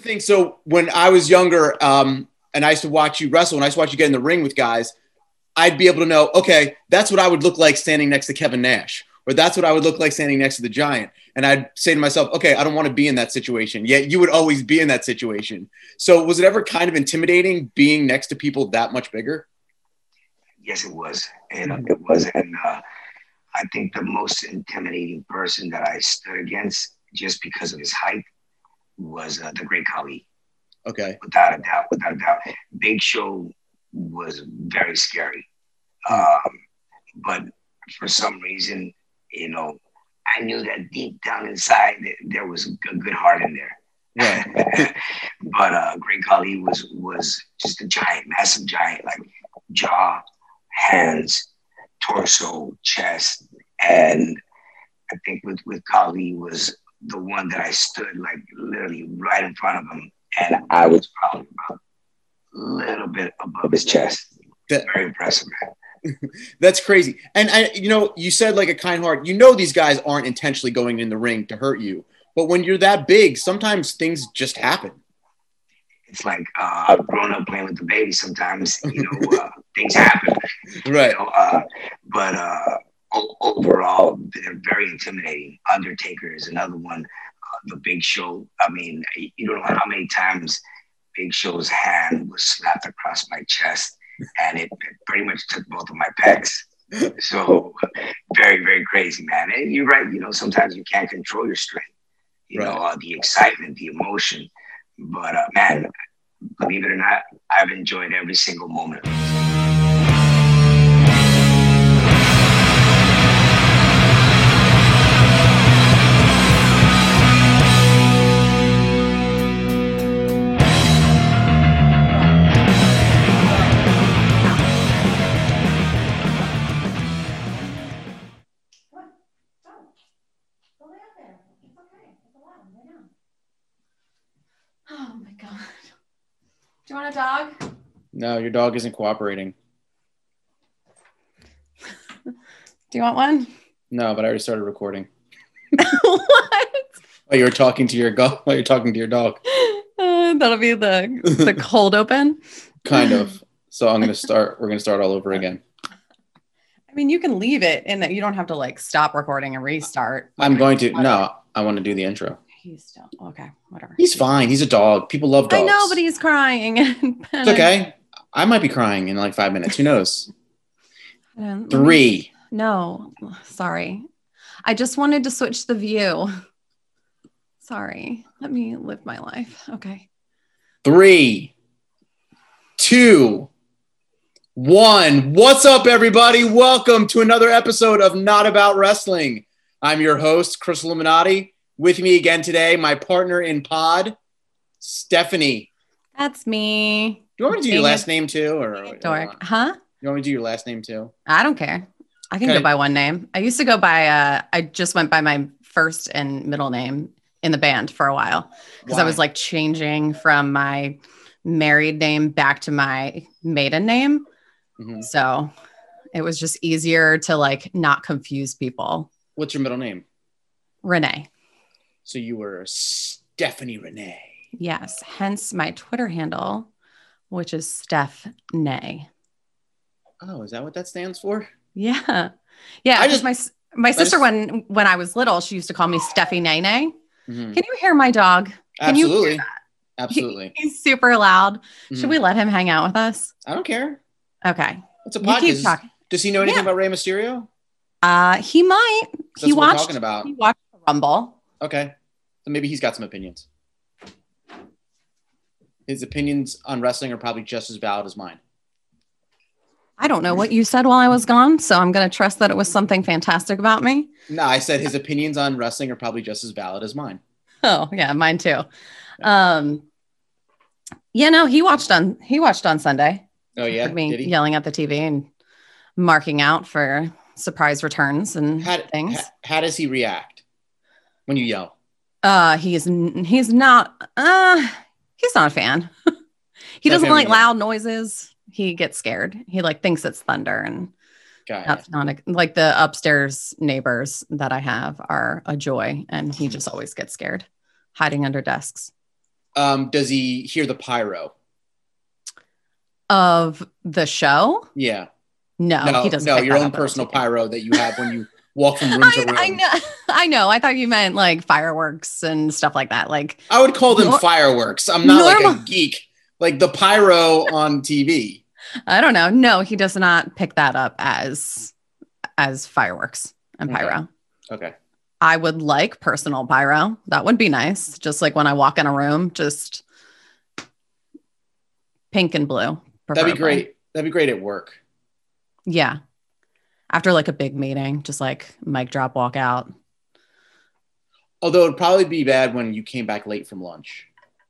thing. So when I was younger, and I used to watch you wrestle, and I used to watch you get in the ring with guys, I'd be able to know, okay, that's what I would look like standing next to Kevin Nash, or that's what I would look like standing next to the Giant. And I'd say to myself, okay, I don't want to be in that situation. Yet you would always be in that situation. So was it ever kind of intimidating being next to people that much bigger? Yes, it was. And it was. And I think the most intimidating person that I stood against, just because of his height, was the Great Khali. Okay. Without a doubt. Big Show was very scary. But for some reason, I knew that deep down inside there was a good heart in there. Right. But Great Khali was just a giant, massive giant, like jaw, hands, torso, chest. And I think with Khali was the one that I stood like literally right in front of him. And I was probably about a little bit above his chest. Very impressive, man. That's crazy. And you said like a kind heart, these guys aren't intentionally going in the ring to hurt you, but when you're that big, sometimes things just happen. It's like growing up playing with the baby. Sometimes, things happen. Right. But overall, they're very intimidating. Undertaker is another one. The Big Show. I mean, you don't know how many times Big Show's hand was slapped across my chest, and it pretty much took both of my pecs. So very, very crazy, man. And you're right. Sometimes you can't control your strength. The excitement, the emotion. But man, believe it or not, I've enjoyed every single moment of it. Oh my God. Do you want a dog? No, your dog isn't cooperating. Do you want one? No, but I already started recording. What? While you're talking to your dog. That'll be the cold open. Kind of. So we're gonna start all over again. I mean, you can leave it and that you don't have to like stop recording and restart. I'm going to. No, I want to do the intro. He's still okay. Whatever. He's fine. He's a dog. People love dogs. I know, but he's crying. It's okay. I might be crying in like 5 minutes. Who knows? 3. No, sorry. I just wanted to switch the view. Sorry. Let me live my life. Okay. 3, 2, 1. What's up, everybody? Welcome to another episode of Not About Wrestling. I'm your host, Chris Illuminati. With me again today, my partner in pod, Stephanie. That's me. Do you want me to do your last name too? Dork. Huh? You want me to do your last name too? I don't care. I can go by one name. I used to go by, I just went by my first and middle name in the band for a while because I was like changing from my married name back to my maiden name. Mm-hmm. So it was just easier to like not confuse people. What's your middle name? Renee. So you were Stephanie Renee. Yes. Hence my Twitter handle, which is Steph Nay. Oh, is that what that stands for? Yeah. Yeah. My sister, when I was little, she used to call me Steffi Nay Nay. Mm-hmm. Can you hear my dog? Absolutely. Absolutely. He's super loud. Mm-hmm. Should we let him hang out with us? I don't care. Okay. It's a podcast. Does he know anything about Rey Mysterio? He might. That's what we're talking about. He watched the Rumble. Okay. So maybe he's got some opinions. His opinions on wrestling are probably just as valid as mine. I don't know what you said while I was gone, so I'm going to trust that it was something fantastic about me. No, I said his opinions on wrestling are probably just as valid as mine. Oh, yeah, mine too. He watched on Sunday. Oh, yeah? Heard me Did he? Yelling at the TV and marking out for surprise returns and things. How does he react when you yell? He's not a fan. He doesn't like loud noises. He gets scared. He like thinks it's thunder, and that's not like the upstairs neighbors that I have are a joy, and he just always gets scared, hiding under desks. does he hear the pyro of the show? Yeah. No, he doesn't. No, your own personal pyro that you have when you walk from room to room. I know. I thought you meant like fireworks and stuff like that. Like I would call them fireworks. I'm not like a geek. Like the pyro on TV. I don't know. No, he does not pick that up as fireworks and pyro. Okay. I would like personal pyro. That would be nice. Just like when I walk in a room, just pink and blue. Preferably. That'd be great. That'd be great at work. Yeah. After like a big meeting, just like mic drop, walk out. Although it'd probably be bad when you came back late from lunch.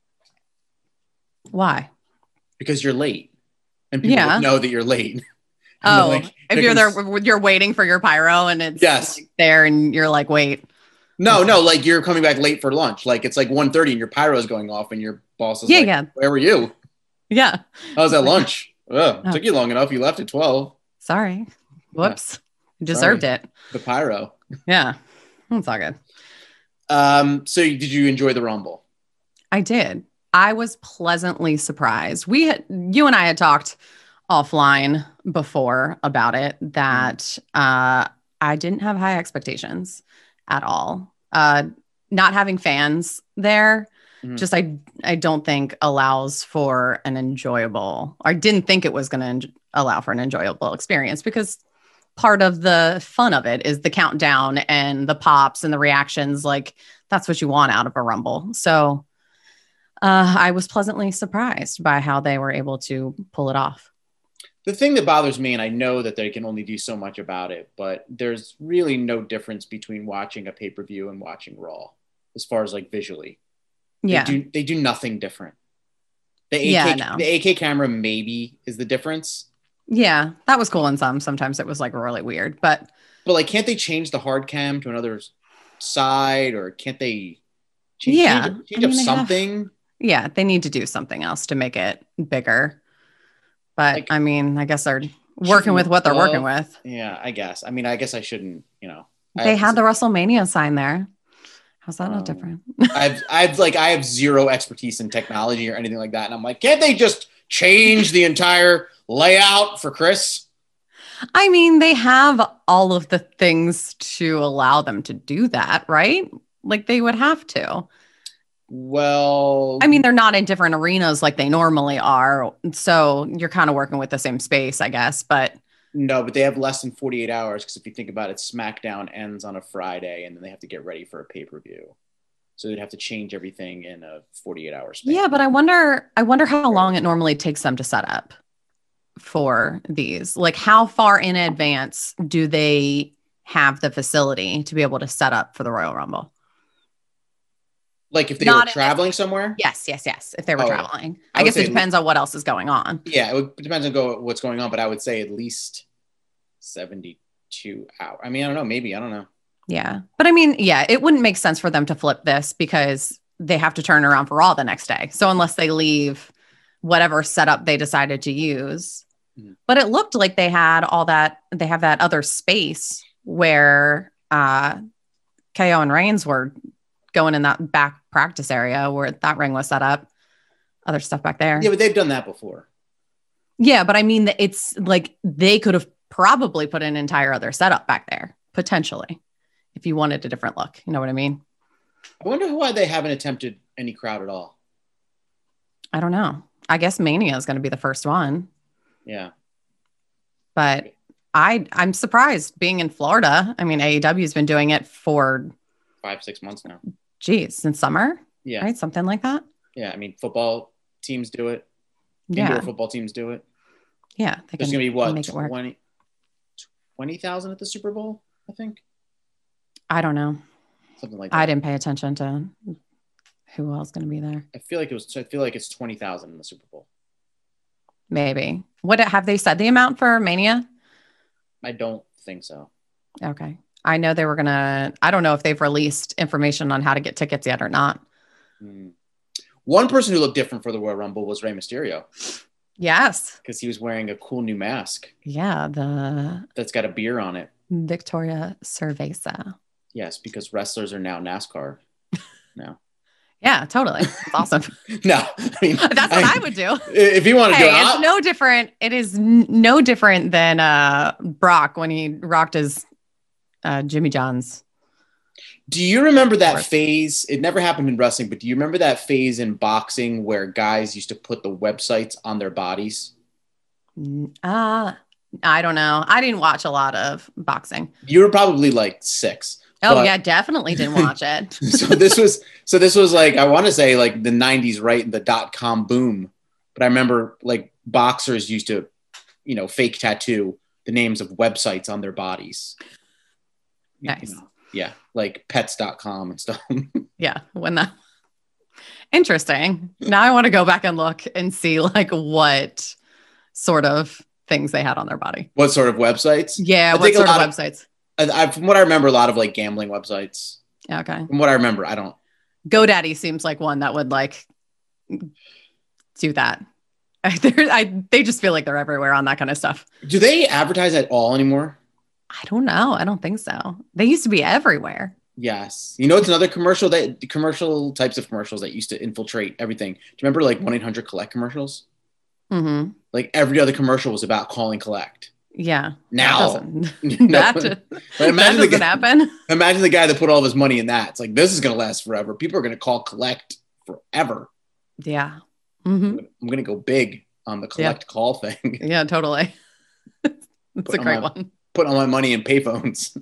Why? Because you're late. And people would know that you're late. Oh, like, if you're there, you're waiting for your pyro and it's like there and you're like, wait. No, like you're coming back late for lunch. Like it's like 1:30 and your pyro is going off and your boss is like, where were you? Yeah. I was at lunch. Took you long enough. You left at 12. Sorry. Whoops. You deserved it. The pyro. Yeah. That's all good. So did you enjoy the Rumble? I did. I was pleasantly surprised. You and I had talked offline before about it that I didn't have high expectations at all. Not having fans there, just I don't think allows for an enjoyable. I didn't think it was going to allow for an enjoyable experience because part of the fun of it is the countdown and the pops and the reactions. Like that's what you want out of a Rumble. So I was pleasantly surprised by how they were able to pull it off. The thing that bothers me, and I know that they can only do so much about it, but there's really no difference between watching a pay-per-view and watching Raw as far as like visually. Yeah. They do nothing different. The AK camera maybe is the difference. Yeah, that was cool in some. Sometimes it was like really weird, but like, can't they change the hard cam to another side, or can't they change up something? They need to do something else to make it bigger. But like, I mean, I guess they're working with what they're working with. Yeah, I guess. I mean, I guess I shouldn't, They had the WrestleMania sign there. How's that not different? I have zero expertise in technology or anything like that. And I'm like, can't they just change the entire layout for Chris? I mean, they have all of the things to allow them to do that, right? Like they would have to. Well, I mean, they're not in different arenas like they normally are. So you're kind of working with the same space, I guess. But no, but they have less than 48 hours because if you think about it, SmackDown ends on a Friday and then they have to get ready for a pay-per-view. So they'd have to change everything in a 48-hour span. Yeah, but I wonder how long it normally takes them to set up for these. Like how far in advance do they have the facility to be able to set up for the Royal Rumble? Like if they were traveling somewhere? Yes. If they were traveling. I guess it depends on what else is going on. Yeah, it depends on what's going on, but I would say at least 72 hours. I mean, I don't know. Maybe. I don't know. Yeah. But I mean, yeah, it wouldn't make sense for them to flip this because they have to turn around for Raw the next day. So unless they leave whatever setup they decided to use. But it looked like they had all that. They have that other space where KO and Reigns were going in that back practice area where that ring was set up, other stuff back there. Yeah, but they've done that before. Yeah, but I mean, it's like they could have probably put an entire other setup back there, potentially, if you wanted a different look. You know what I mean? I wonder why they haven't attempted any crowd at all. I don't know. I guess Mania is going to be the first one. Yeah. But I'm surprised being in Florida. I mean, AEW has been doing it for 5-6 months now. Geez, since summer? Yeah. Right? Something like that? Yeah. I mean, football teams do it. Indoor football teams do it. Yeah. There's going to be what? 20,000 at the Super Bowl, I think? I don't know. Something like that. I didn't pay attention to who else going to be there. I feel like it's 20,000 in the Super Bowl. Maybe. What have they said the amount for Mania? I don't think so. Okay. I know they were going to, I don't know if they've released information on how to get tickets yet or not. One person who looked different for the Royal Rumble was Rey Mysterio. Yes. Because he was wearing a cool new mask. Yeah. That's got a beer on it. Victoria Cerveza. Yes, because wrestlers are now NASCAR now. Yeah, totally. It's awesome. No, I mean, That's what I would do. If you want to do it, it's no different. It is no different than Brock when he rocked his Jimmy John's. Do you remember that phase? It never happened in wrestling, but do you remember that phase in boxing where guys used to put the websites on their bodies? I don't know. I didn't watch a lot of boxing. You were probably like 6. Oh yeah, definitely didn't watch it. so this was like, I want to say like the 90s, right? The .com boom. But I remember like boxers used to, fake tattoo the names of websites on their bodies. Nice. Yeah, like pets.com and stuff. Yeah, interesting. Now I want to go back and look and see like what sort of things they had on their body. What sort of websites? Yeah, what sort of websites? From what I remember, a lot of like gambling websites. Okay. From what I remember, I don't. GoDaddy seems like one that would like do that. They just feel like they're everywhere on that kind of stuff. Do they advertise at all anymore? I don't know. I don't think so. They used to be everywhere. Yes. It's another commercial types of commercials that used to infiltrate everything. Do you remember like 1-800-COLLECT commercials? Mm-hmm. Like every other commercial was about calling collect. Yeah. Now that doesn't happen. Imagine the guy that put all of his money in that. It's like, this is going to last forever. People are going to call collect forever. Yeah. Mm-hmm. I'm going to go big on the collect call thing. Yeah, totally. It's a great one. Put all my money in payphones.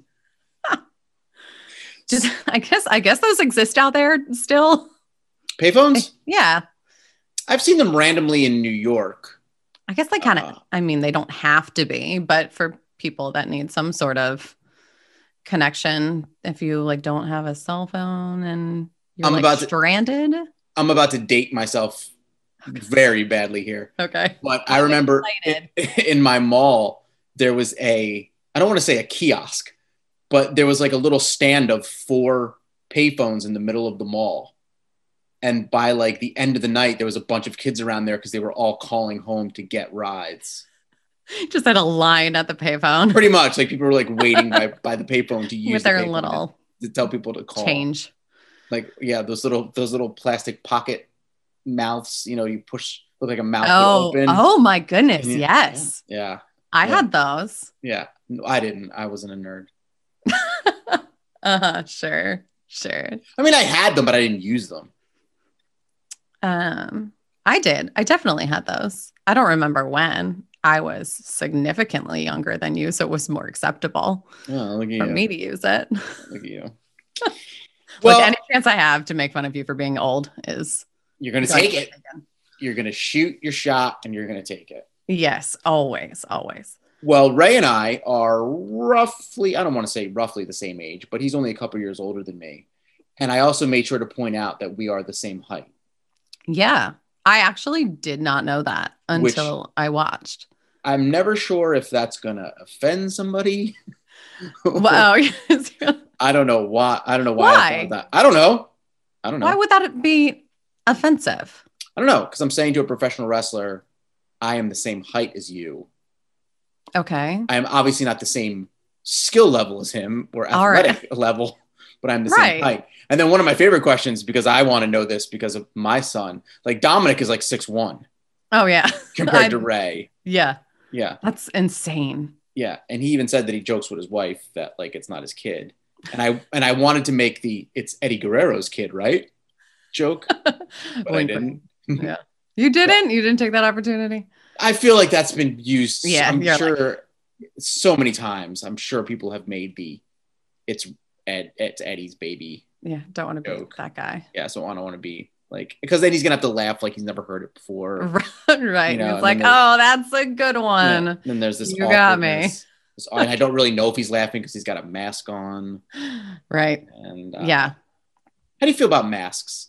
I guess those exist out there still. Payphones? Yeah. I've seen them randomly in New York. I guess they kind of, they don't have to be, but for people that need some sort of connection, if you like don't have a cell phone and you're stranded. I'm about to date myself very badly here. Okay. But I remember in my mall, there was I don't want to say a kiosk, but there was like a little stand of 4 payphones in the middle of the mall. And by like the end of the night, there was a bunch of kids around there because they were all calling home to get rides. Just had a line at the payphone. Pretty much. Like people were like waiting by the payphone to use with their little to tell people to call. Change. Like, yeah, those little plastic pocket mouths, you push, look like a mouth open. Oh my goodness. Yes. Yeah. I had those. Yeah. No, I didn't. I wasn't a nerd. Sure. I mean, I had them, but I didn't use them. I did. I definitely had those. I don't remember when. I was significantly younger than you, so it was more acceptable for me to use it. Look at you. Well, any chance I have to make fun of you for being old is you're going to take it. You're going to shoot your shot and you're going to take it. Yes, always. Well, Ray and I are roughly, I don't want to say roughly the same age, but he's only a couple years older than me. And I also made sure to point out that we are the same height. Yeah. I actually did not know that until I watched. I'm never sure if that's going to offend somebody. Wow. I don't know why. I thought that. I don't know. Why would that be offensive? I don't know. Because I'm saying to a professional wrestler, I am the same height as you. Okay. I am obviously not the same skill level as him or athletic level, but I'm the same height. And then one of my favorite questions, because I want to know this because of my son, like Dominic is like 6'1". Oh yeah. Compared to Ray. Yeah. Yeah. That's insane. Yeah. And he even said that he jokes with his wife that like, it's not his kid. And I wanted to make it's Eddie Guerrero's kid, right? Joke. But I didn't. Yeah. You didn't? You didn't take that opportunity? I feel like that's been used. Yeah. I'm sure so many times. I'm sure people have made it's Eddie's baby. Yeah, don't want to be that guy. Yeah, so I don't want to be like, because then he's gonna have to laugh like he's never heard it before. Right. It's like, oh, that's a good one. Yeah. Then there's this. You got me. And I don't really know if he's laughing because he's got a mask on. Right. And yeah. How do you feel about masks?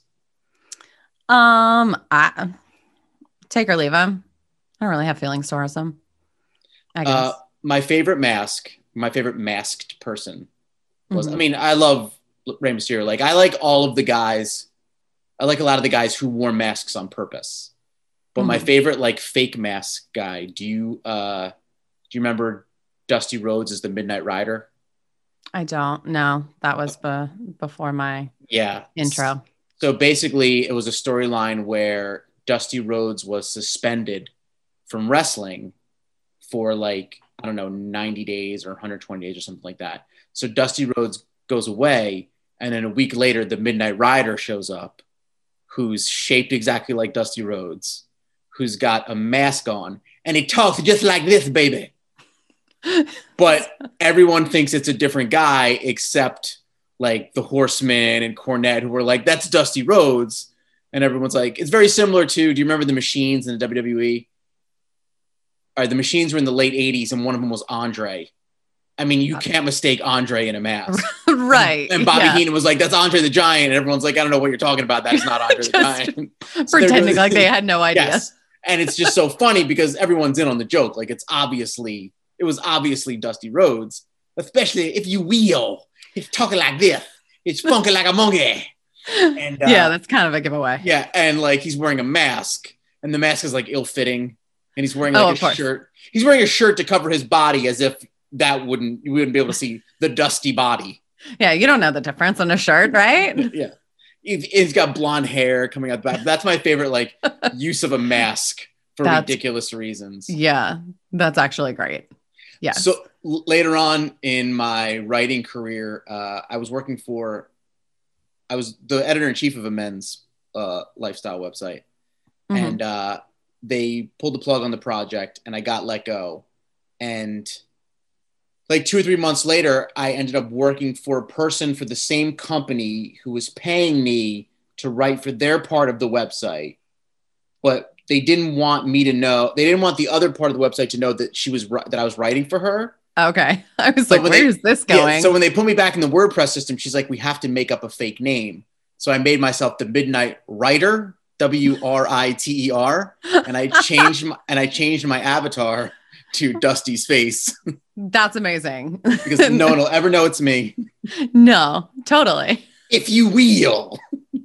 I take or leave them. I don't really have feelings towards them. I guess. My favorite masked person was. I mean, I love Rey Mysterio. Like, I like all of the guys. I like a lot of the guys who wore masks on purpose. But my favorite, like, fake mask guy. Do you remember Dusty Rhodes as the Midnight Rider? I don't. No, that was before my intro. So basically, it was a storyline where Dusty Rhodes was suspended from wrestling for like, I don't know, 90 days or 120 days or something like that. So Dusty Rhodes goes away, and then a week later, the Midnight Rider shows up, who's shaped exactly like Dusty Rhodes, who's got a mask on, and he talks just like this, baby. But everyone thinks it's a different guy, except like the Horsemen and Cornette, who were like, that's Dusty Rhodes. And everyone's like, it's very similar to, do you remember the Machines in the WWE? All right, the Machines were in the late 80s, and one of them was Andre. I mean, you can't mistake Andre in a mask. Right. And Bobby Heenan was like, that's Andre the Giant. And everyone's like, I don't know what you're talking about. That's not Andre the Giant. Pretending like they had no idea. Yes. And it's just so funny because everyone's in on the joke. Like, it was obviously Dusty Rhodes, especially if you wheel. He's talking like this. He's funky like a monkey. And yeah, that's kind of a giveaway. Yeah. And like, he's wearing a mask, and the mask is like ill-fitting. And he's wearing like a shirt. He's wearing a shirt to cover his body, as if you wouldn't be able to see the Dusty body. Yeah, you don't know the difference on a shirt, right? Yeah. He's got blonde hair coming out the back. That's my favorite, like, use of a mask for ridiculous reasons. Yeah, that's actually great. Yeah. So later on in my writing career, I was the editor-in-chief of a men's lifestyle website. Mm-hmm. And they pulled the plug on the project, and I got let go. And like 2 or 3 months later, I ended up working for a person for the same company who was paying me to write for their part of the website. But they didn't want me to know. They didn't want the other part of the website to know that I was writing for her. Okay. I was like, where's this going? Yeah, so when they put me back in the WordPress system, she's like, we have to make up a fake name. So I made myself the Midnight Writer, WRITER, and I changed my avatar to Dusty's face. That's amazing. Because no one will ever know it's me. No, totally. If you will.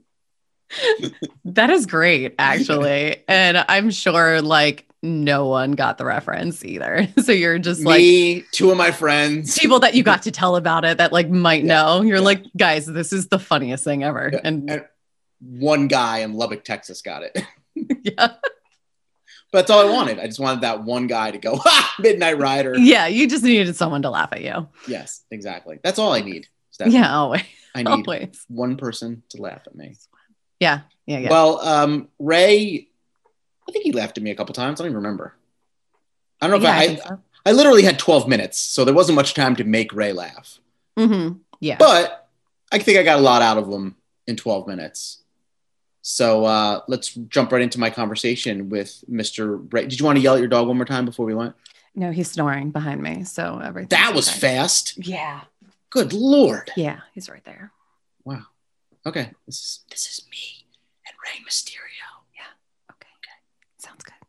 That is great, actually. And I'm sure like no one got the reference either. So you're just me, 2 of my friends. People that you got to tell about it that like might know. You're like, guys, this is the funniest thing ever. Yeah. And one guy in Lubbock, Texas got it. Yeah. But that's all I wanted. I just wanted that one guy to go, ha, Midnight Rider. Yeah, you just needed someone to laugh at you. Yes, exactly. That's all I need, Stephanie. Yeah, always. I need one person to laugh at me. Yeah. Well, Ray, I think he laughed at me a couple times. I don't even remember. I don't know if I literally had 12 minutes, so there wasn't much time to make Ray laugh. Mm-hmm. Yeah. But I think I got a lot out of him in 12 minutes. So let's jump right into my conversation with Mr. Ray. Did you want to yell at your dog one more time before we went? No, he's snoring behind me. So everything. That was fast. Yeah. Good Lord. Yeah, he's right there. Wow. Okay. This is me and Rey Mysterio. Yeah. Okay. Sounds good.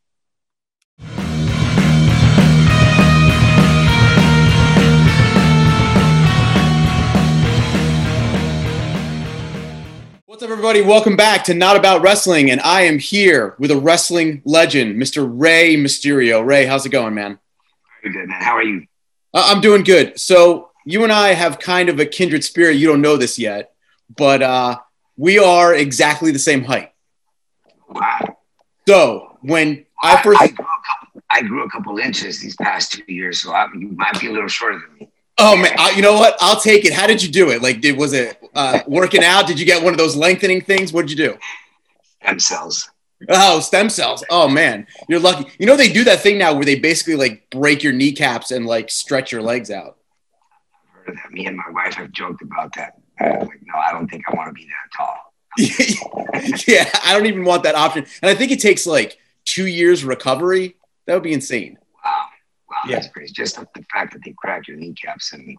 What's up, everybody? Welcome back to Not About Wrestling, and I am here with a wrestling legend, Mr. Rey Mysterio. Ray, how's it going, man? Very good, man. How are you? I'm doing good. So you and I have kind of a kindred spirit. You don't know this yet, but we are exactly the same height. Wow. So when I grew a couple inches these past 2 years, so you might be a little shorter than me. Oh man, you know what? I'll take it. How did you do it? Like, was it working out? Did you get one of those lengthening things? What did you do? Stem cells. Oh, stem cells. Oh man, you're lucky. You know they do that thing now where they basically like break your kneecaps and like stretch your legs out. I've heard that. Me and my wife have joked about that. Like, no, I don't think I want to be that tall. Yeah, I don't even want that option. And I think it takes like 2 years recovery. That would be insane. Wow, yeah. That's crazy. Just the fact that they crack your kneecaps and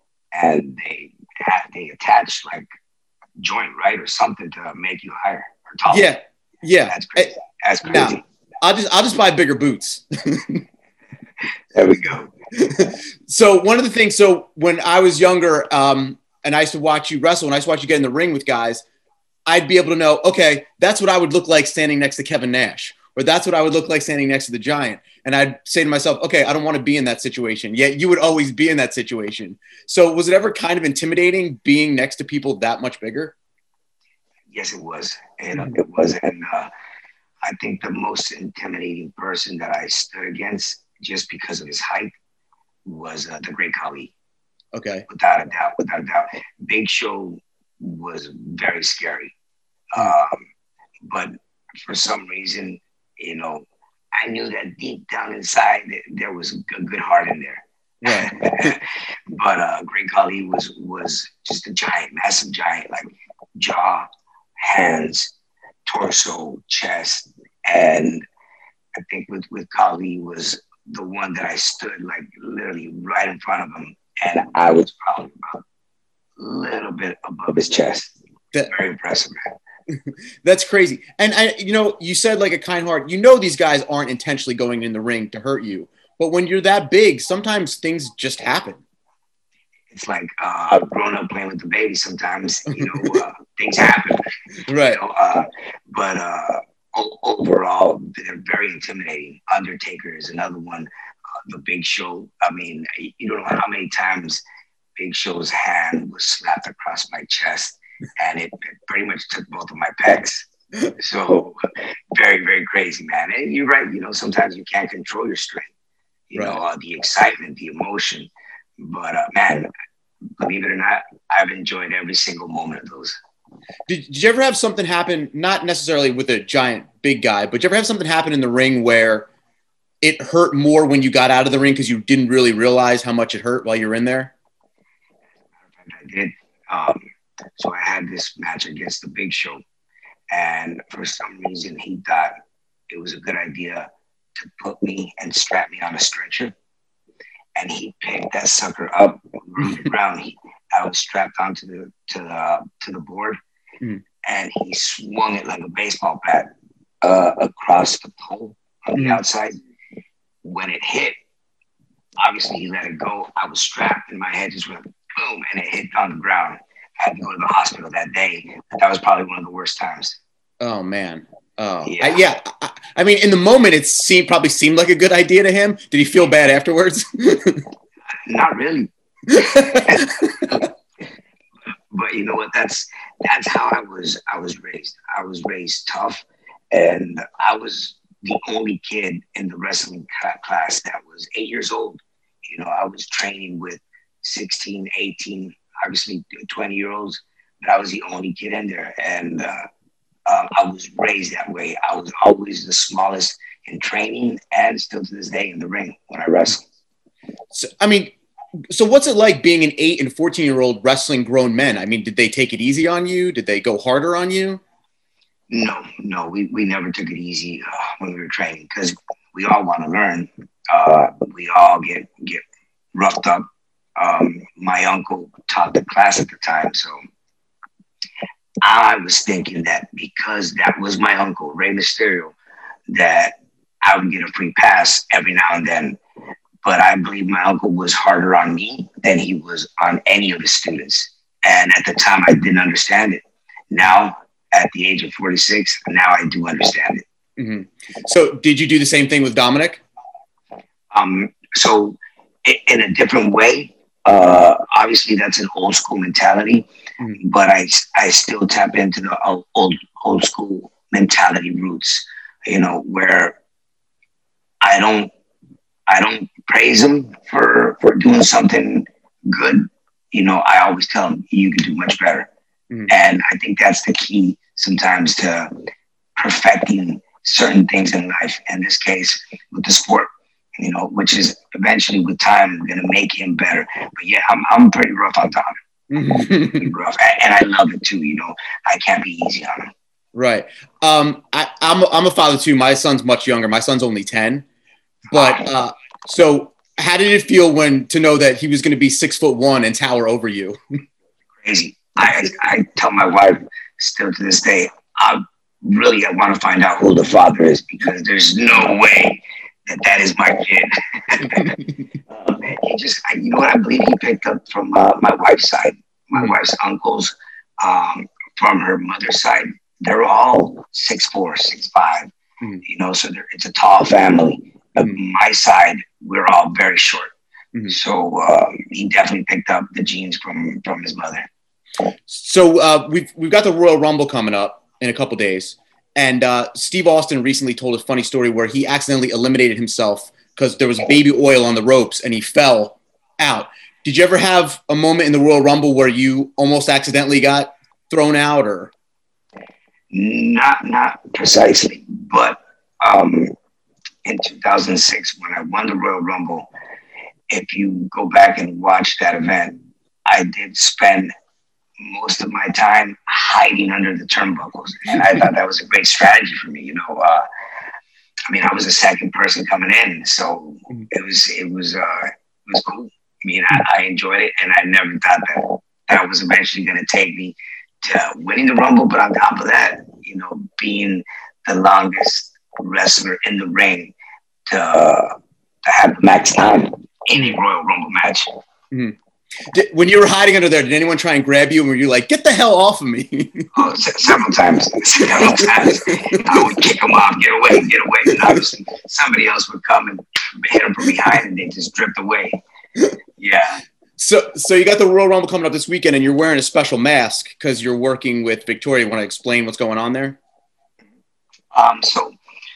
they attach like a joint, right, or something to make you higher or taller. Yeah. That's crazy. That's crazy. Now, I'll just buy bigger boots. There we go. So one of the things, when I was younger, and I used to watch you wrestle, and I used to watch you get in the ring with guys, I'd be able to know, okay, that's what I would look like standing next to Kevin Nash, or that's what I would look like standing next to the Giant. And I'd say to myself, okay, I don't want to be in that situation. Yet you would always be in that situation. So was it ever kind of intimidating being next to people that much bigger? Yes, it was. It was. And I think the most intimidating person that I stood against just because of his height was the Great Khali. Okay. Without a doubt, without a doubt. Big Show was very scary. But for some reason, you know, I knew that deep down inside there was a good heart in there. Right. But Great Khali was just a giant, massive giant, like jaw, hands, torso, chest. And I think with Khali was the one that I stood like literally right in front of him. And I was probably about a little bit above his chest. Very impressive, man. That's crazy. And you said like a kind heart, these guys aren't intentionally going in the ring to hurt you, but when you're that big, sometimes things just happen. It's like growing up playing with the baby. Sometimes, things happen. Right. But overall, they're very intimidating. Undertaker is another one. The Big Show. I mean, you don't know how many times Big Show's hand was slapped across my chest, and it pretty much took both of my pecs. So very, very crazy, man. And you're right. Sometimes you can't control your strength. The excitement, the emotion. But man, believe it or not, I've enjoyed every single moment of those. Did you ever have something happen, not necessarily with a giant big guy, but did you ever have something happen in the ring where it hurt more when you got out of the ring because you didn't really realize how much it hurt while you were in there? I did. So I had this match against the Big Show, and for some reason he thought it was a good idea to put me and strap me on a stretcher. And he picked that sucker up from the ground. I was strapped onto the board, and he swung it like a baseball bat across the pole on the outside. When it hit, obviously he let it go. I was strapped, and my head just went boom, and it hit on the ground. I had to go to the hospital that day. That was probably one of the worst times. Oh man. Oh yeah. I mean, in the moment, it probably seemed like a good idea to him. Did he feel bad afterwards? Not really. But you know what? That's how I was raised. I was raised tough, and I was the only kid in the wrestling class that was 8 years old. I was training with 16, 18, obviously 20-year-olds, but I was the only kid in there, and I was raised that way. I was always the smallest in training, and still to this day in the ring when I wrestle. So what's it like being an 8 and 14-year-old wrestling grown men? I mean, did they take it easy on you? Did they go harder on you? No, we never took it easy when we were training because we all want to learn. We all get roughed up. My uncle taught the class at the time, so I was thinking that because that was my uncle, Rey Mysterio, that I would get a free pass every now and then. But I believe my uncle was harder on me than he was on any of his students. And at the time, I didn't understand it. Now, at the age of 46, now I do understand it. Mm-hmm. So did you do the same thing with Dominic? So in a different way. Obviously, that's an old school mentality. Mm-hmm. But I still tap into the old school mentality roots, where I don't praise him for doing something good. I always tell him you can do much better. Mm-hmm. And I think that's the key sometimes to perfecting certain things in life. In this case, with the sport, which is eventually with time going to make him better. But yeah, I'm pretty rough on Tom. Pretty rough, and I love it too. I can't be easy on him. Right. I'm a father too. My son's much younger. My son's only 10. But so how did it feel to know that he was going to be 6'1" and tower over you? Crazy. I tell my wife still to this day, I want to find out who the father is because there's no way that is my kid. He just, I believe he picked up from my wife's side, my wife's uncles, from her mother's side. They're all 6'4", 6'5", so it's a tall family. My side, we're all very short. Mm-hmm. So he definitely picked up the genes from his mother. So we've got the Royal Rumble coming up in a couple days, and Steve Austin recently told a funny story where he accidentally eliminated himself because there was baby oil on the ropes and he fell out. Did you ever have a moment in the Royal Rumble where you almost accidentally got thrown out, or? Not precisely, but in 2006 when I won the Royal Rumble, if you go back and watch that event, I did spend most of my time hiding under the turnbuckles, and I thought that was a great strategy for me. I was the second person coming in, so it was cool. I enjoyed it, and I never thought that was eventually going to take me to winning the Rumble. But on top of that, being the longest wrestler in the ring to have the max time in a Royal Rumble match. Mm-hmm. When you were hiding under there, did anyone try and grab you, and were you like, "Get the hell off of me"? Several times. I would kick them off, get away. And obviously, somebody else would come and hit them from behind, and they just drift away. Yeah. So you got the Royal Rumble coming up this weekend, and you're wearing a special mask because you're working with Victoria. Want to explain what's going on there? So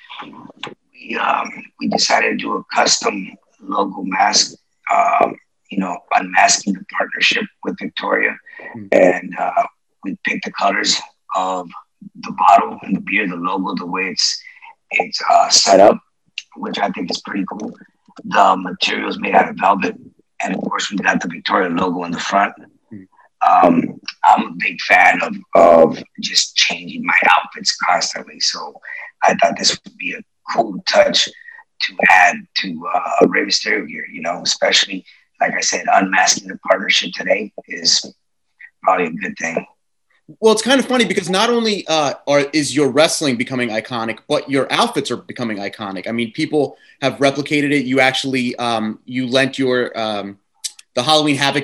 we decided to do a custom logo mask. Unmasking the partnership with Victoria, and we picked the colors of the bottle and the beer, the logo, the way it's set up, which I think is pretty cool. The material is made out of velvet, and of course we got the Victoria logo in the front. I'm a big fan of just changing my outfits constantly, so I thought this would be a cool touch to add to Rey Mysterio gear, especially, like I said, unmasking the partnership today is probably a good thing. Well, it's kind of funny because not only is your wrestling becoming iconic, but your outfits are becoming iconic. I mean, people have replicated it. You actually you lent your the Halloween Havoc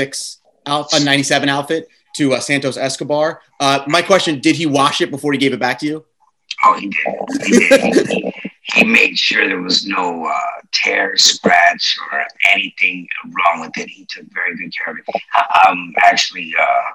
97 outfit to Santos Escobar. My question: did he wash it before he gave it back to you? Oh, he did. He made sure there was no tear, scratch, or anything wrong with it. He took very good care of it. I'm actually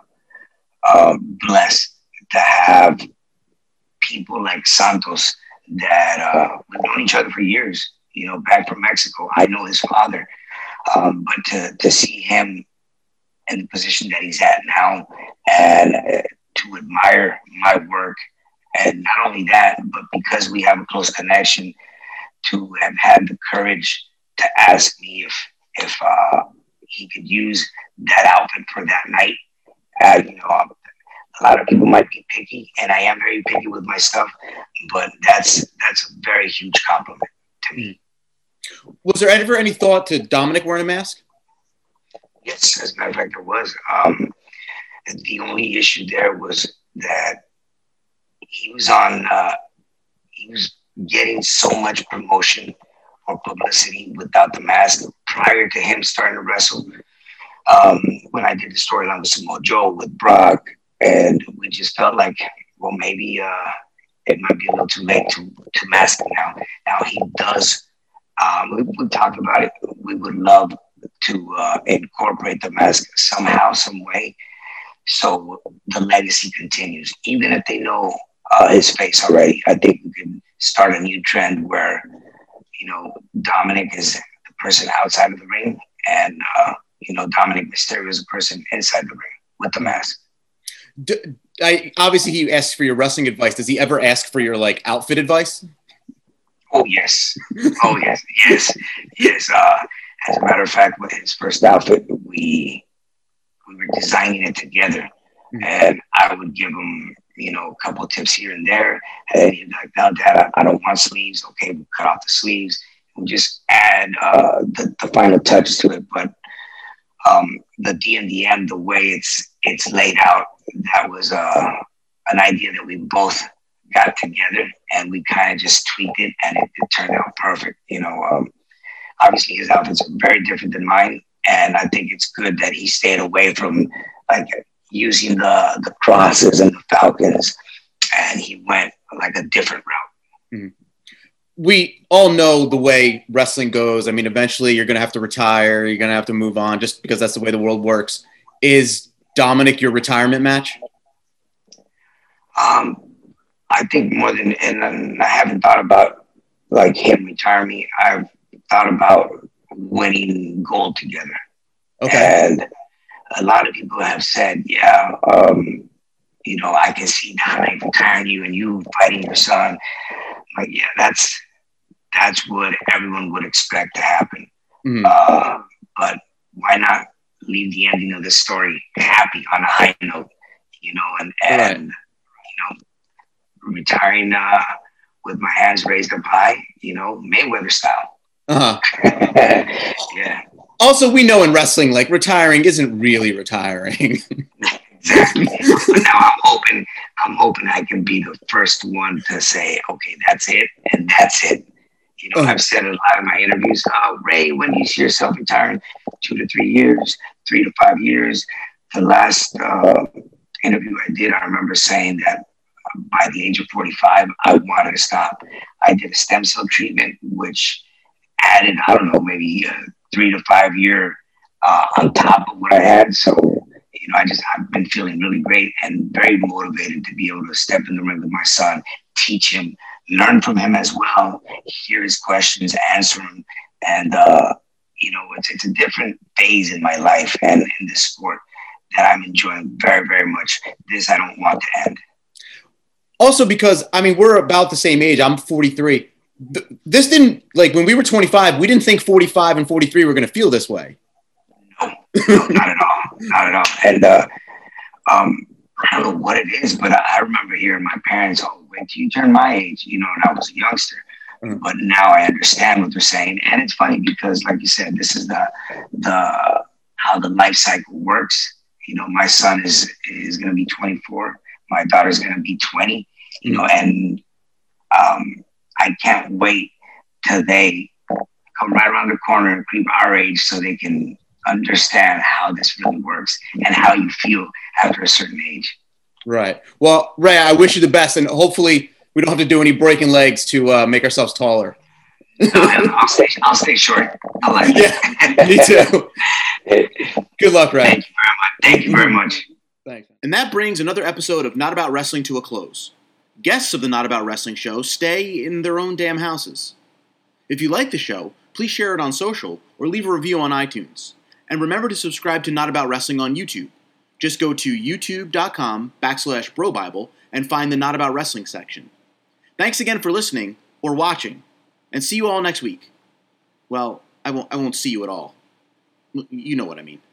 blessed to have people like Santos that we've known each other for years, back from Mexico. I know his father. But to see him in the position that he's at now and to admire my work, and not only that, but because we have a close connection, to have had the courage to ask me if he could use that outfit for that night. A lot of people might be picky, and I am very picky with my stuff, but that's a very huge compliment to me. Was there ever any thought to Dominic wearing a mask? Yes, as a matter of fact, there was. The only issue there was that he was getting so much promotion or publicity without the mask prior to him starting to wrestle. When I did the storyline with Samoa Joe, with Brock, and we just felt like, well, maybe it might be a little too late to mask him now. Now he does. We talked about it. We would love to incorporate the mask somehow, some way, so the legacy continues. Even if they know his face already, I think we could start a new trend where, Dominic is the person outside of the ring, and Dominic Mysterio is the person inside the ring with the mask. Obviously, he asks for your wrestling advice. Does he ever ask for your outfit advice? Oh yes, yes. As a matter of fact, with his first outfit, we were designing it together, and I would give him, a couple of tips here and there, and he'd be like, "No, Dad, I don't want sleeves." Okay, we'll cut off the sleeves. We'll just add the final touch to it. But the DMDM, the way it's laid out, that was an idea that we both got together, and we kind of just tweaked it, and it turned out perfect. Obviously his outfits are very different than mine, and I think it's good that he stayed away from using the crosses and the falcons, and he went a different route. Mm-hmm. We all know the way wrestling goes. I mean, eventually you're going to have to retire. You're going to have to move on just because that's the way the world works. Is Dominic your retirement match? I think more than, and I haven't thought about like him retire me. I've thought about winning gold together. Okay. And a lot of people have said, you know, I can see Dominic retiring you and you fighting your son. Like, yeah, that's what everyone would expect to happen. Mm-hmm. But why not leave the ending of this story happy on a high note, you know, and right. you know, retiring with my hands raised up high, you know, Mayweather style. Yeah. Also, we know in wrestling, like, retiring isn't really retiring. Exactly. But now I'm hoping I can be the first one to say, okay, that's it, and that's it. You know, I've said in a lot of my interviews, Ray, when do you see yourself retiring? 2 to 3 years, 3 to 5 years. The last interview I did, I remember saying that by the age of 45, I wanted to stop. I did a stem cell treatment, which added, I don't know, maybe 3 to 5 year on top of what I had. So, you know, I've been feeling really great and very motivated to be able to step in the ring with my son, teach him, learn from him as well, hear his questions, answer them. And, you know, it's a different phase in my life and in this sport that I'm enjoying very, very much. This I don't want to end. Also because, I mean, we're about the same age. I'm 43. This didn't, like, when we were 25, we didn't think 45 and 43 were going to feel this way. No, not at all. Not at all. And I don't know what it is, but I remember hearing my parents, oh, wait till you turn my age, you know, and I was a youngster. Mm-hmm. But now I understand what they're saying. And it's funny because, like you said, this is the how the life cycle works. You know, my son is going to be 24. My daughter's going to be 20, you know, and I can't wait till they come right around the corner and creep our age so they can understand how this really works and how you feel after a certain age. Right. Well, Ray, I wish you the best, and hopefully we don't have to do any breaking legs to make ourselves taller. I'll stay short. I like it. Yeah, me too. Good luck, Ray. Thank you very much. Thanks. And that brings another episode of Not About Wrestling to a close. Guests of the Not About Wrestling show stay in their own damn houses. If you like the show, please share it on social or leave a review on iTunes. And remember to subscribe to Not About Wrestling on YouTube. Just go to youtube.com/BroBible and find the Not About Wrestling section. Thanks again for listening or watching, and see you all next week. Well, I won't see you at all. You know what I mean.